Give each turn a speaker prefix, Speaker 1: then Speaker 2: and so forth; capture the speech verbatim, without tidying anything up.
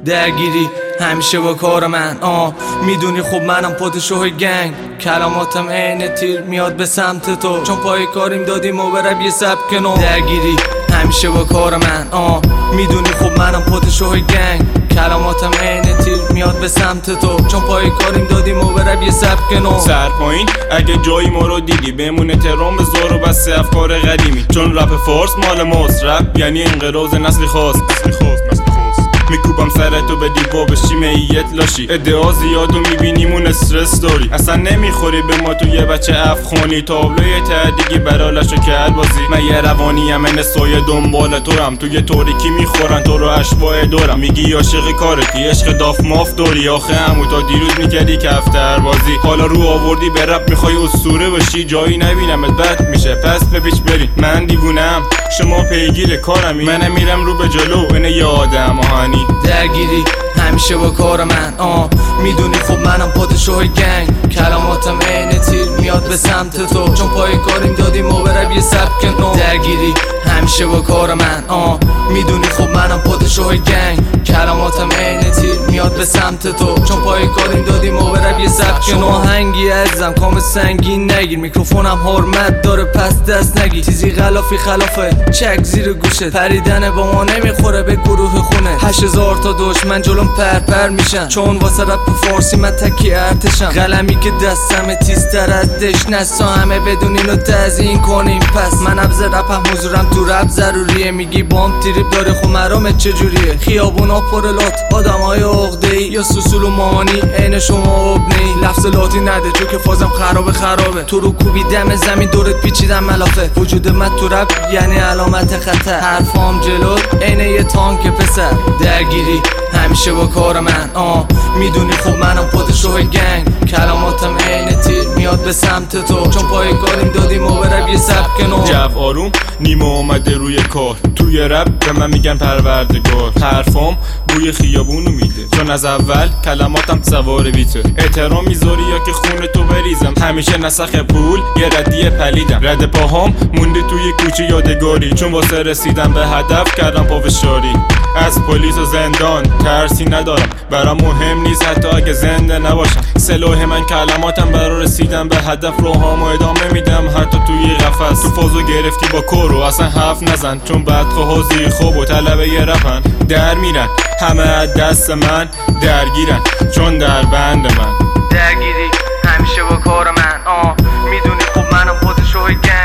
Speaker 1: درگیری همیشه با کار من آه میدونی خب منم پادشاه گنگ، کلاماتم عین تیر میاد به سمت تو، چون پای کاریم دادیم و برم یه سبک نو. درگیری همیشه با کار من آه میدونی خب منم پادشاه گنگ، کلاماتم عین تیر میاد به سمت تو، چون پای کاریم دادیم و برم یه سبک نو.
Speaker 2: سر پایین اگه جایی ما رو دیدی بمونه ترام به زور و بس افکار قدیمی، چون رپ فارس مال ماست، رپ یعنی انقراض نسلی خاص. نسلی خاص نسلی خاص میکوبم سرتو به دیوار بشی میت لاشی، ادعا زیاد و میبینیم اون استرس داری، اصلا نمیخوری به ما تو یه بچه افغانی، تابلوی تهدیگی برالشو کرد بازی. من یه روانی هم من سایه دنبال تو هم، تو یه تاریکی میخورن تو رو اشباه دارم، میگی عاشق کارتی عشق داف ماف داری، آخه همو تا دیروز میکردی کفتر بازی، حالا رو آوردی به رپ میخوای اسطوره باشی، جایی نبینمت بد میشه پس بپیچ بریم. من دیوونم شما پیگیر کارمی، من میرم رو به جلو اینه یه آدم آهنی.
Speaker 1: درگیری همیشه با کار من آه میدونی خب منم پادشاه گنگ، کلاماتم عین تیر میاد به سمت تو، چون پای کاریم دادیم و برم یه سبک نو. درگیری همیشه با کار من آه میدونی خب منم پادشاه گنگ، کلاماتم عین تیر میاد به سمت تو، چون پای کاریم دادیم و برم یه سبک نو. آهنگی عزیزم کام سنگین نگیر، میکروفونم حرمت داره پس دست نگیر، چیزی غلافی خلافه چک زیر گوشت، پریدن با ما نمیخوره به گروه خونه، هشت هزار تا دشمن جلوم پر پر میشن، چون واسه رپ فارسی من تکی ارتشم، قلمی که دستم تیزتر از دش نسا، همه بدون اینو تزیین کنیم پس من ابز رپم حضورم تو رپ ضروریه، میگی بام تریپ داره خب مرامت چجوریه، خیابونا پر لات آدمای عقده‌ای یا سوسول و مانی عین شما ابنی، لفظ لاتی نده چون که فازم خرابه خرابه، تو رو کوبی دم زمین دورت پیچیدم ملافه، وجود من تو رپ یعنی علامت خطر، حرفام جلو عین یه تانک پسر. درگیری همیشه با کار من آه میدونی خب منم پادشاه گنگ، کلاماتم عین تیر میاد به سمت تو، چون پای کاریم دادیم و برم یه سبک نو.
Speaker 2: جو آروم نیمه اومده روی کار، توی رپ به من میگن پروردگار، حرفام بوی خیابونو میده، چون از اول کلماتم سوار بیته، احترام میذاری یا که خون تو بریزم، همیشه نسخ پول یه ردیه پلیدم، رد پاهام مونده توی کوچه یادگاری، چون واسه رسیدن به هدف کردم پافشاری، از پلیس و زندان ترسی ندارم، برام مهم نیست حتی اگه زنده نباشم، سلاح من کلماتم برای رسیدن به هدف، روحامو ادامه میدم حتی توی قفس، تو فازو گرفتی با کورو اصلا حرف نزن، چون بدخواه زیر خوب و طلبه یه رپن، در میرن همه از دست من درگیرن، چون در بند من.
Speaker 1: درگیری همیشه با کار من آه میدونی خب منم پادشاه گنگ،